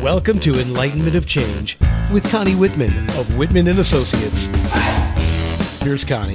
Welcome to Enlightenment of Change with Connie Whitman of Whitman & Associates. Here's Connie.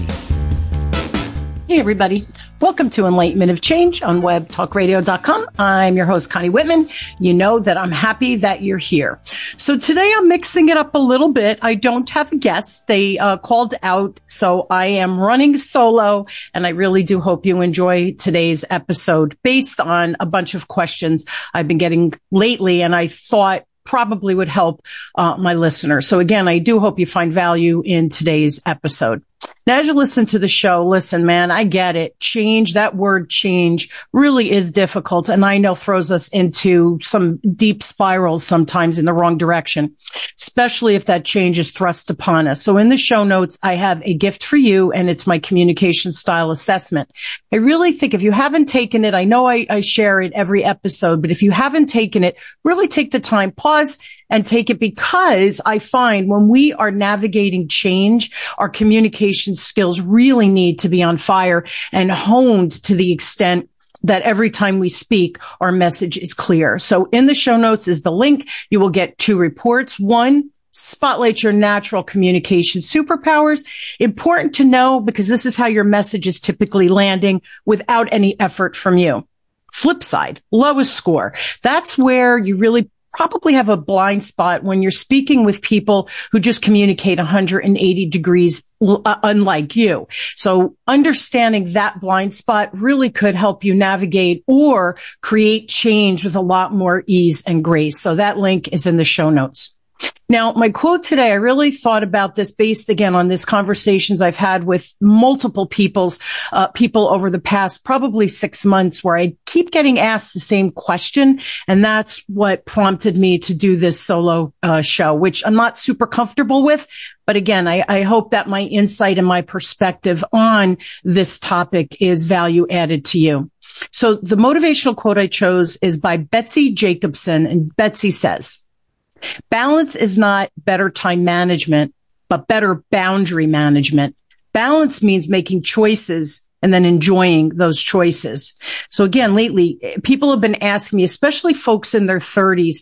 Hey, everybody. Welcome to Enlightenment of Change on webtalkradio.com. I'm your host, Connie Whitman. You know that I'm happy that you're here. So today I'm mixing it up a little bit. I don't have guests. They called out, so I am running solo, and I really do hope you enjoy today's episode based on a bunch of questions I've been getting lately, and I thought probably would help my listeners. So again, I do hope you find value in today's episode. Now, as you listen to the show, listen, man, I get it. Change, that word change really is difficult. And I know throws us into some deep spirals sometimes in the wrong direction, especially if that change is thrust upon us. So in the show notes, I have a gift for you, and it's my communication style assessment. I really think if you haven't taken it, I know I share it every episode, but if you haven't taken it, really take the time, pause and take it, because I find when we are navigating change, our communication skills really need to be on fire and honed to the extent that every time we speak, our message is clear. So in the show notes is the link. You will get 2 reports. One, spotlight your natural communication superpowers. Important to know, because this is how your message is typically landing without any effort from you. Flip side, lowest score. That's where you really probably have a blind spot when you're speaking with people who just communicate 180 degrees unlike you. So understanding that blind spot really could help you navigate or create change with a lot more ease and grace. So that link is in the show notes. Now, my quote today, I really thought about this based again on these conversations I've had with multiple people over the past probably 6 months, where I keep getting asked the same question. And that's what prompted me to do this solo show, which I'm not super comfortable with. But again, I hope that my insight and my perspective on this topic is value added to you. So the motivational quote I chose is by Betsy Jacobson, and Betsy says, "Balance is not better time management, but better boundary management. Balance means making choices and then enjoying those choices." So again, lately, people have been asking me, especially folks in their 30s,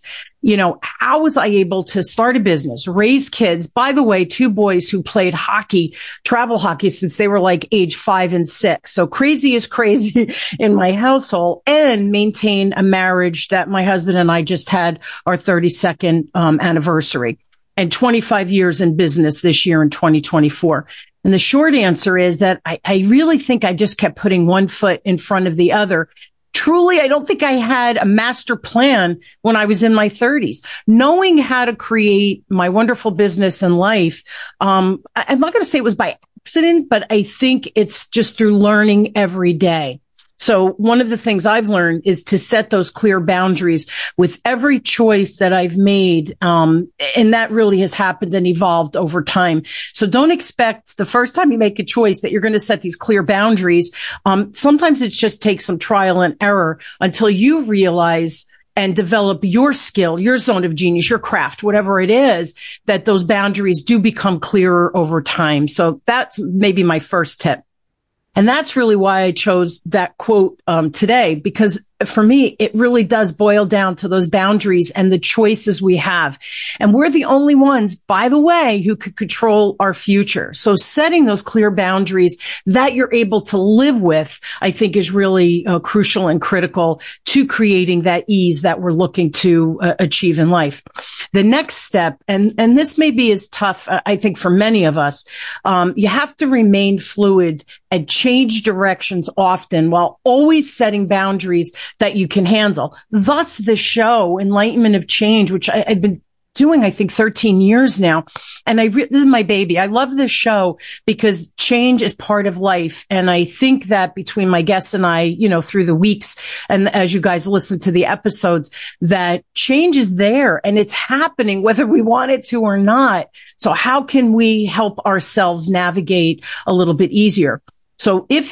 how was I able to start a business, raise kids? By the way, 2 boys who played hockey, travel hockey, since they were like age 5 and 6. So crazy is crazy in my household, and maintain a marriage that my husband and I just had our 32nd anniversary, and 25 years in business this year in 2024. And the short answer is that I really think I just kept putting one foot in front of the other. Truly, I don't think I had a master plan when I was in my 30s. Knowing how to create my wonderful business and life, I'm not going to say it was by accident, but I think it's just through learning every day. So one of the things I've learned is to set those clear boundaries with every choice that I've made. And that really has happened and evolved over time. So don't expect the first time you make a choice that you're going to set these clear boundaries. Sometimes it just takes some trial and error until you realize and develop your skill, your zone of genius, your craft, whatever it is, that those boundaries do become clearer over time. So that's maybe my first tip. And that's really why I chose that quote today, because for me, it really does boil down to those boundaries and the choices we have. And we're the only ones, by the way, who could control our future. So setting those clear boundaries that you're able to live with, I think, is really crucial and critical to creating that ease that we're looking to achieve in life. The next step, and this maybe is tough, I think, for many of us, you have to remain fluid and change directions often while always setting boundaries that you can handle. Thus the show, Enlightenment of Change, which I've been doing, I think, 13 years now. And this is my baby. I love this show because change is part of life. And I think that between my guests and I, through the weeks, and as you guys listen to the episodes, that change is there and it's happening whether we want it to or not. So how can we help ourselves navigate a little bit easier? So if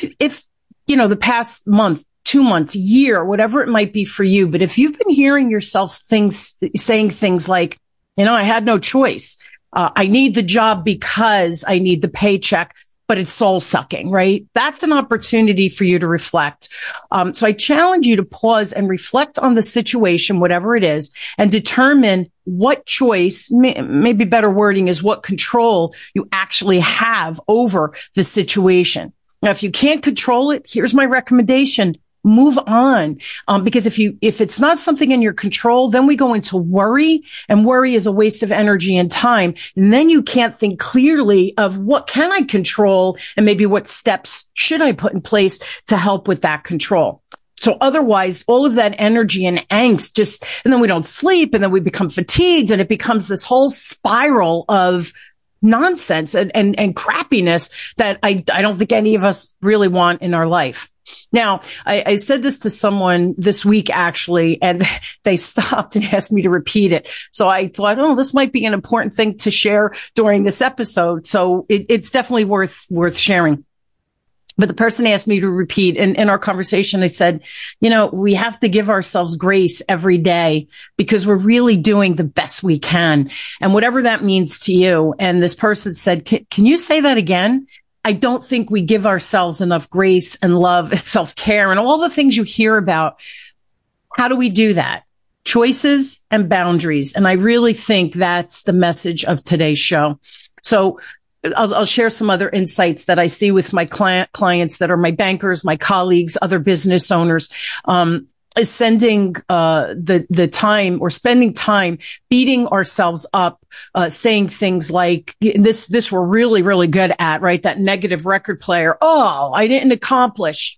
the past month, 2 months, year, whatever it might be for you, but if you've been hearing yourself saying things like, I had no choice. I need the job because I need the paycheck. but it's soul sucking, right? That's an opportunity for you to reflect. So I challenge you to pause and reflect on the situation, whatever it is, and determine what choice, maybe better wording is what control you actually have over the situation. Now, if you can't control it, here's my recommendation. Move on. Because if it's not something in your control, then we go into worry, and worry is a waste of energy and time. And then you can't think clearly of what can I control and maybe what steps should I put in place to help with that control. So otherwise, all of that energy and angst and then we don't sleep, and then we become fatigued, and it becomes this whole spiral of nonsense and crappiness that I don't think any of us really want in our life. Now, I said this to someone this week, actually, and they stopped and asked me to repeat it. So I thought, this might be an important thing to share during this episode. So it's definitely worth sharing. But the person asked me to repeat. In our conversation, I said, we have to give ourselves grace every day because we're really doing the best we can. And whatever that means to you. And this person said, can you say that again? I don't think we give ourselves enough grace and love and self-care and all the things you hear about. How do we do that? Choices and boundaries. And I really think that's the message of today's show. So I'll share some other insights that I see with my clients that are my bankers, my colleagues, other business owners. Is sending the time or spending time beating ourselves up, saying things like this we're really, really good at, right? That negative record player. Oh, I didn't accomplish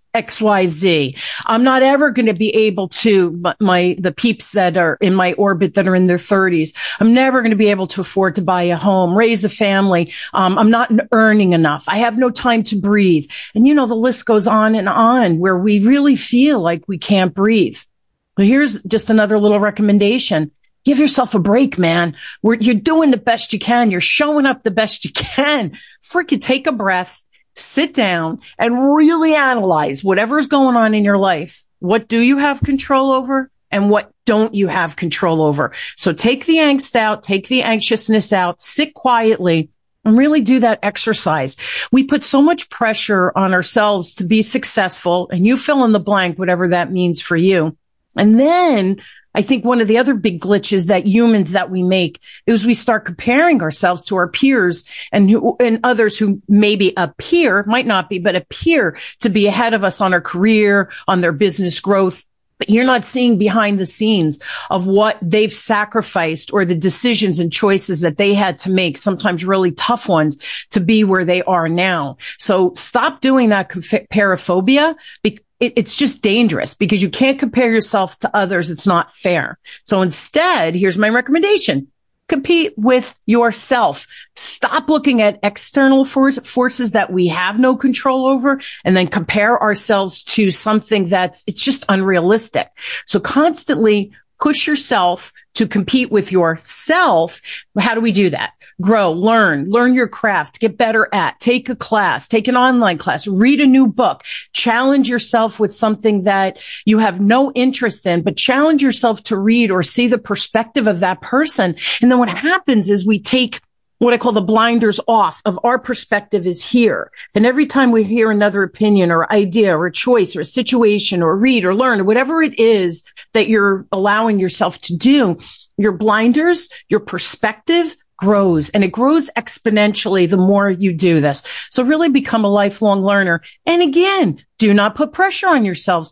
XYZ. I'm not ever going to be able to, the peeps that are in my orbit that are in their 30s. I'm never going to be able to afford to buy a home, raise a family. I'm not earning enough. I have no time to breathe. And the list goes on and on where we really feel like we can't breathe. Well, here's just another little recommendation. Give yourself a break, man. You're doing the best you can. You're showing up the best you can. Freaking take a breath. Sit down and really analyze whatever's going on in your life. What do you have control over and what don't you have control over? So take the angst out, take the anxiousness out, sit quietly and really do that exercise. We put so much pressure on ourselves to be successful, and you fill in the blank, whatever that means for you. And then I think one of the other big glitches that humans that we make is we start comparing ourselves to our peers and others who maybe might not be, but appear to be ahead of us on our career, on their business growth. But you're not seeing behind the scenes of what they've sacrificed or the decisions and choices that they had to make, sometimes really tough ones, to be where they are now. So stop doing that comparaphobia. It's just dangerous because you can't compare yourself to others. It's not fair. So instead, here's my recommendation. Compete with yourself. Stop looking at external forces that we have no control over and then compare ourselves to something it's just unrealistic. So constantly push yourself to compete with yourself. How do we do that? Grow, learn your craft, get better at, take a class, take an online class, read a new book, challenge yourself with something that you have no interest in, but challenge yourself to read or see the perspective of that person. And then what happens is we take what I call the blinders off of our perspective is here. And every time we hear another opinion or idea or a choice or a situation or read or learn or whatever it is that you're allowing yourself to do, your blinders, your perspective grows, and it grows exponentially the more you do this. So really become a lifelong learner. And again, do not put pressure on yourselves.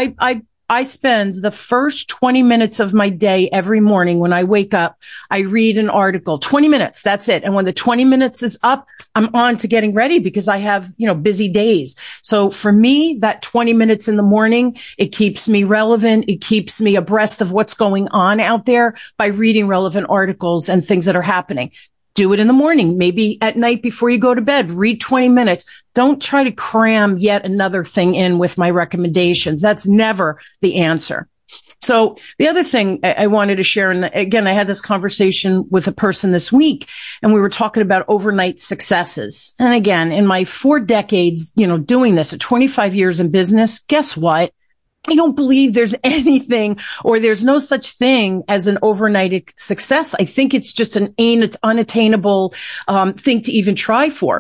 I spend the first 20 minutes of my day every morning when I wake up, I read an article, 20 minutes. That's it. And when the 20 minutes is up, I'm on to getting ready because I have, busy days. So for me, that 20 minutes in the morning, it keeps me relevant. It keeps me abreast of what's going on out there by reading relevant articles and things that are happening. Do it in the morning, maybe at night before you go to bed, read 20 minutes. Don't try to cram yet another thing in with my recommendations. That's never the answer. So the other thing I wanted to share, and again, I had this conversation with a person this week, and we were talking about overnight successes. And again, in my 4 decades, doing this at 25 years in business, guess what? I don't believe there's anything or there's no such thing as an overnight success. I think it's just an unattainable thing to even try for.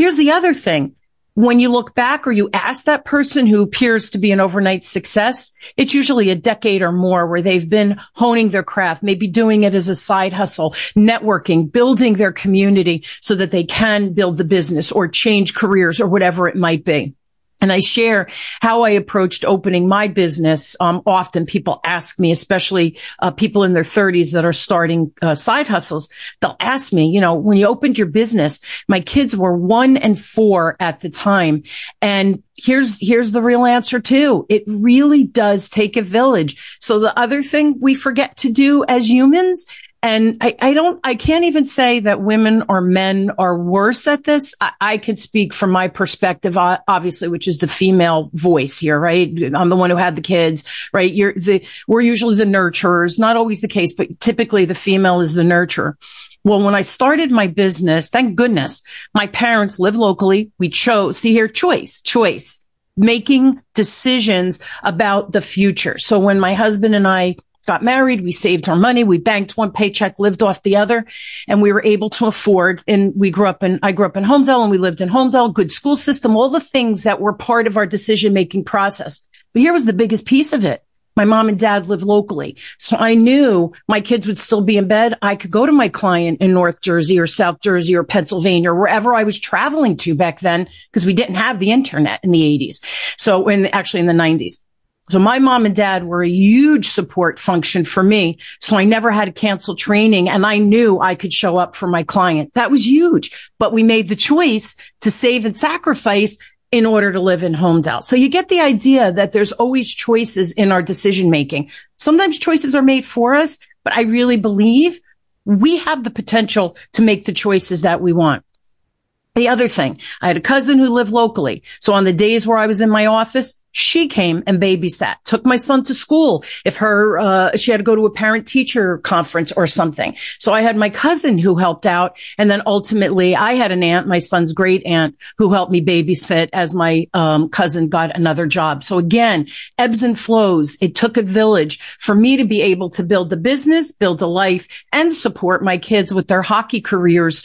Here's the other thing. When you look back or you ask that person who appears to be an overnight success, it's usually a decade or more where they've been honing their craft, maybe doing it as a side hustle, networking, building their community so that they can build the business or change careers or whatever it might be. And I share how I approached opening my business. Often people ask me, especially people in their 30s that are starting side hustles, they'll ask me, when you opened your business, my kids were 1 and 4 at the time. And here's the real answer too. It really does take a village. So the other thing we forget to do as humans, and I can't even say that women or men are worse at this. I could speak from my perspective, obviously, which is the female voice here, right? I'm the one who had the kids, right? We're usually the nurturers, not always the case, but typically the female is the nurturer. Well, when I started my business, thank goodness, my parents live locally. We chose, see here, choice, making decisions about the future. So when my husband and I got married, we saved our money, we banked one paycheck, lived off the other, and we were able to afford, and I grew up in Holmdel and we lived in Holmdel, good school system, all the things that were part of our decision-making process. But here was the biggest piece of it. My mom and dad live locally. So I knew my kids would still be in bed. I could go to my client in North Jersey or South Jersey or Pennsylvania or wherever I was traveling to back then, because we didn't have the internet in the 80s. So actually in the 90s. So my mom and dad were a huge support function for me. So I never had to cancel training, and I knew I could show up for my client. That was huge. But we made the choice to save and sacrifice in order to live in Holmdel. So you get the idea that there's always choices in our decision making. Sometimes choices are made for us, but I really believe we have the potential to make the choices that we want. The other thing, I had a cousin who lived locally. So on the days where I was in my office, she came and babysat, took my son to school if she had to go to a parent teacher conference or something. So I had my cousin who helped out. And then ultimately I had an aunt, my son's great aunt, who helped me babysit as my cousin got another job. So again, ebbs and flows. It took a village for me to be able to build the business, build a life, and support my kids with their hockey careers,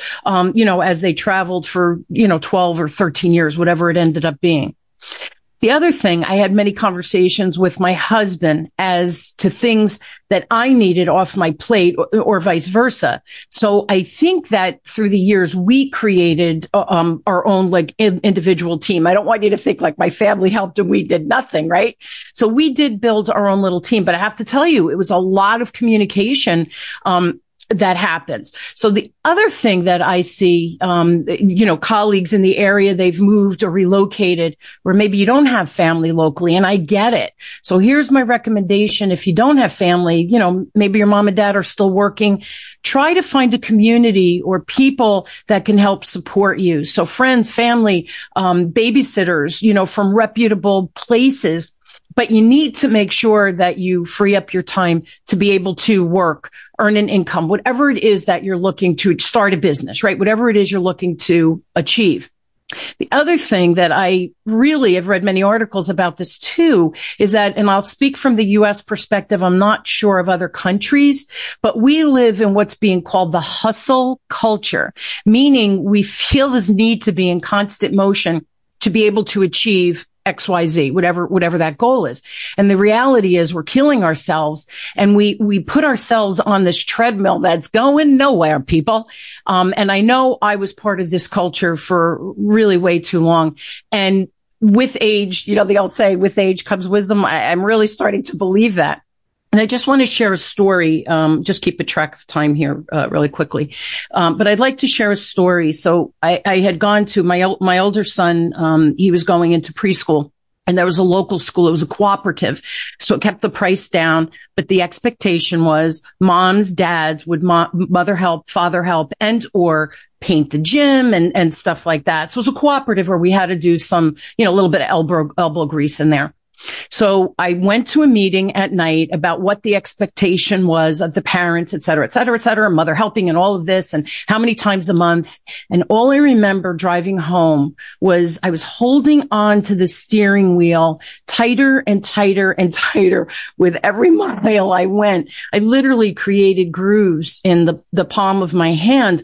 as they traveled for, 12 or 13 years, whatever it ended up being. The other thing, I had many conversations with my husband as to things that I needed off my plate or vice versa. So I think that through the years, we created our own individual team. I don't want you to think like my family helped and we did nothing, right? So we did build our own little team, but I have to tell you, it was a lot of communication that happens. So the other thing that I see, colleagues in the area, they've moved or relocated, or maybe you don't have family locally, and I get it. So here's my recommendation. If you don't have family, maybe your mom and dad are still working, try to find a community or people that can help support you. So friends, family, babysitters, from reputable places. But you need to make sure that you free up your time to be able to work, earn an income, whatever it is that you're looking to start a business, right? Whatever it is you're looking to achieve. The other thing that I really have read many articles about this too is that, and I'll speak from the U.S. perspective, I'm not sure of other countries, but we live in what's being called the hustle culture, meaning we feel this need to be in constant motion to be able to achieve XYZ, whatever that goal is. And the reality is we're killing ourselves, and we put ourselves on this treadmill that's going nowhere, people. And I know I was part of this culture for really way too long. And with age, they all say with age comes wisdom. I'm really starting to believe that. And I just want to share a story, just keep a track of time here, really quickly. But I'd like to share a story. So I had gone to my older son, he was going into preschool, and there was a local school. It was a cooperative. So it kept the price down. But the expectation was moms, dads would mother help, father help, and or paint the gym and stuff like that. So it was a cooperative where we had to do some, a little bit of elbow grease in there. So I went to a meeting at night about what the expectation was of the parents, et cetera, mother helping and all of this and how many times a month. And all I remember driving home was I was holding on to the steering wheel tighter and tighter and tighter with every mile I went. I literally created grooves in the palm of my hand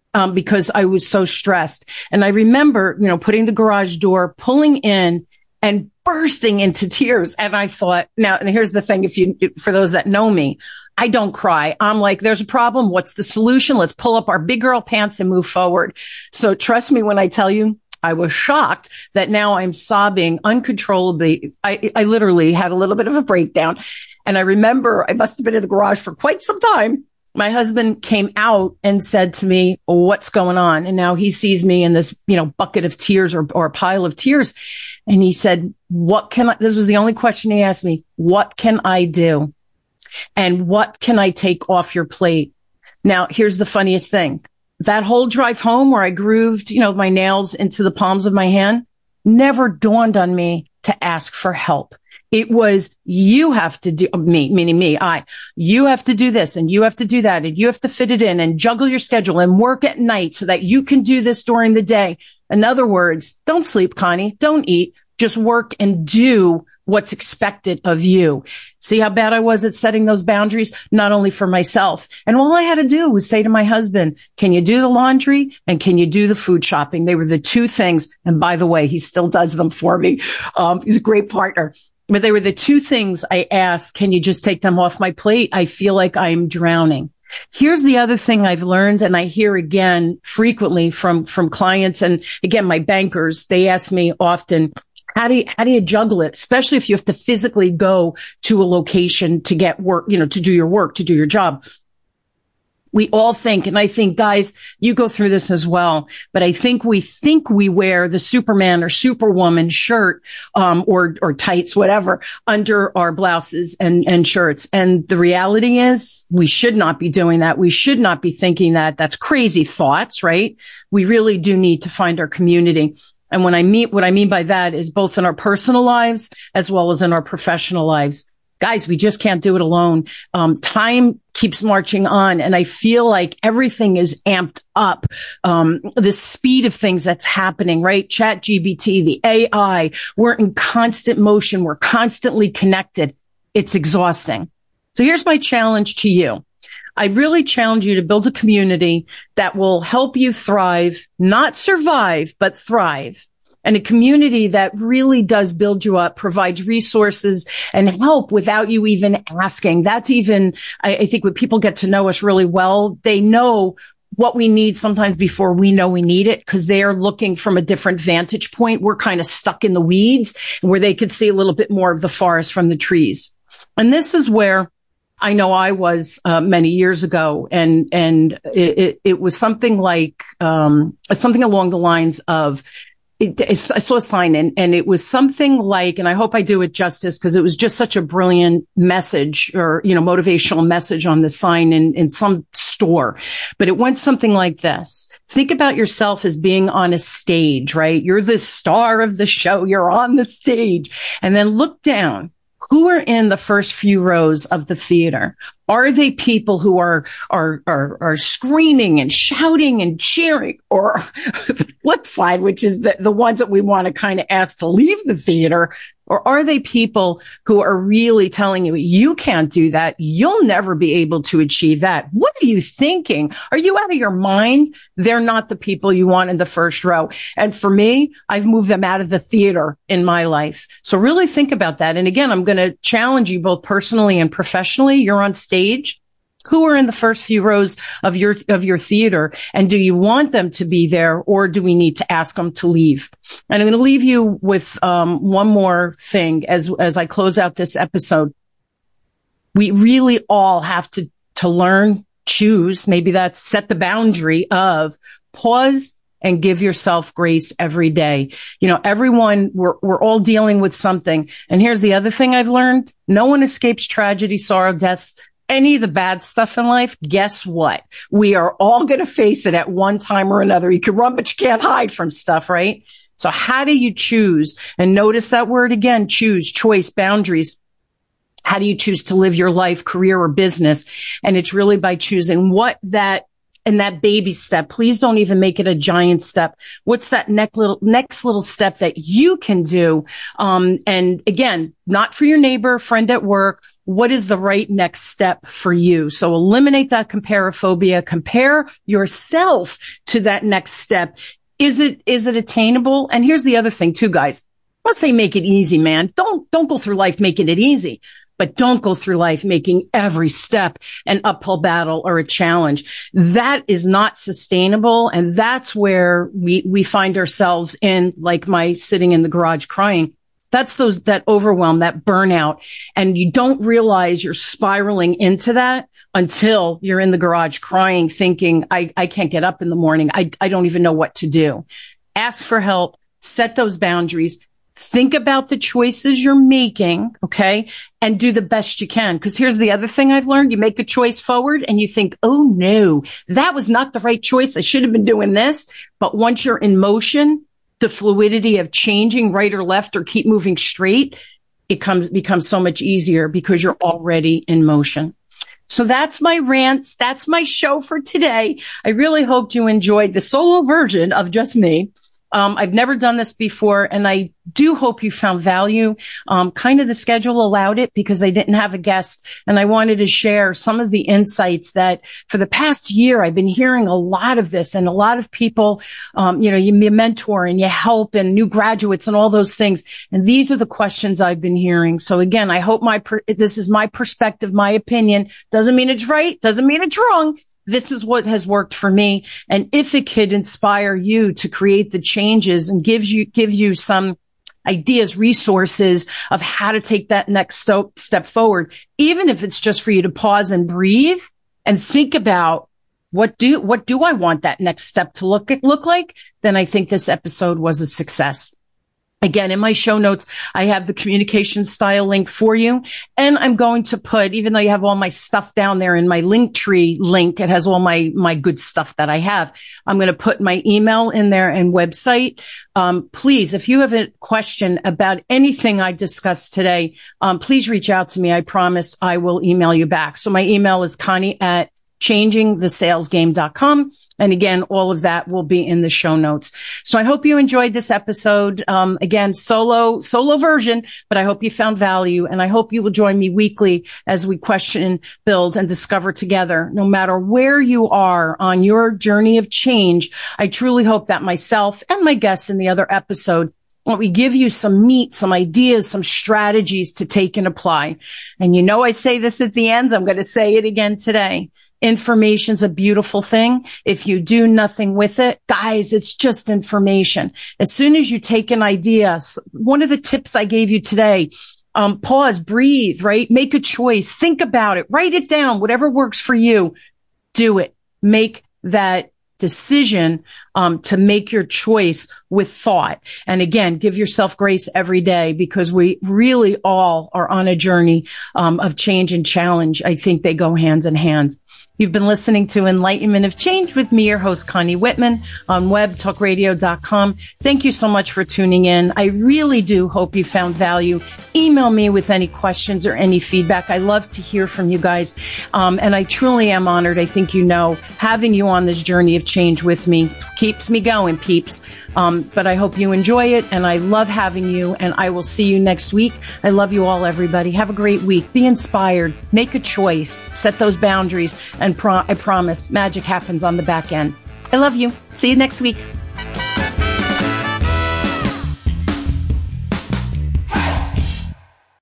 because I was so stressed. And I remember, putting the garage door, pulling in and bursting into tears. And I thought, now, and here's the thing, for those that know me, I don't cry. I'm like, there's a problem. What's the solution? Let's pull up our big girl pants and move forward. So trust me when I tell you, I was shocked that now I'm sobbing uncontrollably. I literally had a little bit of a breakdown. And I remember I must have been in the garage for quite some time. My husband came out and said to me, what's going on? And now he sees me in this, bucket of tears or a pile of tears. And he said, this was the only question he asked me. What can I do? And what can I take off your plate? Now, here's the funniest thing. That whole drive home where I grooved, my nails into the palms of my hand, never dawned on me to ask for help. It was, you have to do, you have to do this and you have to do that and you have to fit it in and juggle your schedule and work at night so that you can do this during the day. In other words, don't sleep, Connie. Don't eat. Just work and do what's expected of you. See how bad I was at setting those boundaries, not only for myself. And all I had to do was say to my husband, can you do the laundry and can you do the food shopping? They were the two things. And by the way, he still does them for me. He's a great partner. But they were the two things I asked, can you just take them off my plate? I feel like I'm drowning. Here's the other thing I've learned, and I hear again frequently from clients. And again, my bankers, they ask me often, how do you juggle it? Especially if you have to physically go to a location to get work, to do your work, to do your job. We all think, and I think, guys, you go through this as well, but I think we wear the Superman or Superwoman shirt, or tights, whatever, under our blouses and shirts. And the reality is we should not be doing that. We should not be thinking that. That's crazy thoughts, right? We really do need to find our community. And what I mean by that is both in our personal lives as well as in our professional lives. Guys, we just can't do it alone. Time keeps marching on, and I feel like everything is amped up. The speed of things that's happening, right? ChatGPT, the AI, we're in constant motion. We're constantly connected. It's exhausting. So here's my challenge to you. I really challenge you to build a community that will help you thrive, not survive, but thrive. And a community that really does build you up, provides resources and help without you even asking. That's even, I think when people get to know us really well, they know what we need sometimes before we know we need it, because they are looking from a different vantage point. We're kind of stuck in the weeds where they could see a little bit more of the forest from the trees. And this is where I know I was many years ago, and it was something like something along the lines of, I saw a sign and it was something like, and I hope I do it justice because it was just such a brilliant message or, motivational message on the sign in some store, but it went something like this. Think about yourself as being on a stage, right? You're the star of the show. You're on the stage, and then look down. Who are in the first few rows of the theater? Are they people who are screaming and shouting and cheering? Or the flip side, which is the ones that we want to kind of ask to leave the theater? Or are they people who are really telling you, you can't do that. You'll never be able to achieve that. What are you thinking? Are you out of your mind? They're not the people you want in the first row. And for me, I've moved them out of the theater in my life. So really think about that. And again, I'm going to challenge you both personally and professionally. You're on stage. Who are in the first few rows of your theater? And do you want them to be there, or do we need to ask them to leave? And I'm going to leave you with one more thing as I close out this episode. We really all have to learn, choose, maybe that's set the boundary of pause and give yourself grace every day. Everyone, we're all dealing with something. And here's the other thing I've learned. No one escapes tragedy, sorrow, deaths, any of the bad stuff in life. Guess what? We are all going to face it at one time or another. You can run, but you can't hide from stuff, right? So how do you choose? And notice that word again, choose, choice, boundaries. How do you choose to live your life, career, or business? And it's really by choosing what that and that baby step. Please don't even make it a giant step. What's that next little step that you can do? And again, not for your neighbor, friend at work. What is the right next step for you? So eliminate that comparaphobia. Compare yourself to that next step. Is it attainable? And here's the other thing too, guys. Let's say make it easy, man. Don't go through life making it easy, but don't go through life making every step an uphill battle or a challenge. That is not sustainable. And that's where we find ourselves in, like my sitting in the garage crying. That's that overwhelm, that burnout. And you don't realize you're spiraling into that until you're in the garage crying, thinking, I can't get up in the morning. I don't even know what to do. Ask for help, set those boundaries. Think about the choices you're making, okay? And do the best you can. Because here's the other thing I've learned. You make a choice forward and you think, oh no, that was not the right choice. I should have been doing this. But once you're in motion, the fluidity of changing right or left or keep moving straight, it becomes so much easier because you're already in motion. So that's my rants. That's my show for today. I really hoped you enjoyed the solo version of just me. I've never done this before, and I do hope you found value. Kind of the schedule allowed it because I didn't have a guest, and I wanted to share some of the insights that for the past year, I've been hearing a lot of this, and a lot of people, you mentor and you help and new graduates and all those things. And these are the questions I've been hearing. So again, I hope this is my perspective, my opinion. Doesn't mean it's right. Doesn't mean it's wrong. This is what has worked for me. And if it could inspire you to create the changes and give you some ideas, resources of how to take that next step forward, even if it's just for you to pause and breathe and think about what do I want that next step to look like, then I think this episode was a success. Again, in my show notes, I have the communication style link for you. And I'm going to put, even though you have all my stuff down there in my Linktree link, it has all my good stuff that I have. I'm going to put my email in there and website. Please, if you have a question about anything I discussed today, please reach out to me. I promise I will email you back. So my email is Connie@changingthesalesgame.com. And again, all of that will be in the show notes. So I hope you enjoyed this episode. Again, solo version, but I hope you found value, and I hope you will join me weekly as we question, build, and discover together. No matter where you are on your journey of change, I truly hope that myself and my guests in the other episode, we give you some meat, some ideas, some strategies to take and apply. And I say this at the end. I'm going to say it again today. Information's a beautiful thing. If you do nothing with it, guys, it's just information. As soon as you take an idea, one of the tips I gave you today, pause, breathe, right? Make a choice. Think about it. Write it down. Whatever works for you, do it. Make that decision to make your choice with thought. And again, give yourself grace every day, because we really all are on a journey of change and challenge. I think they go hand in hand. You've been listening to Enlightenment of Change with me, your host, Connie Whitman, on webtalkradio.com. Thank you so much for tuning in. I really do hope you found value. Email me with any questions or any feedback. I love to hear from you guys. And I truly am honored. I think having you on this journey of change with me keeps me going, peeps. But I hope you enjoy it, and I love having you, and I will see you next week. I love you all, everybody. Have a great week. Be inspired. Make a choice. Set those boundaries, and I promise magic happens on the back end. I love you. See you next week.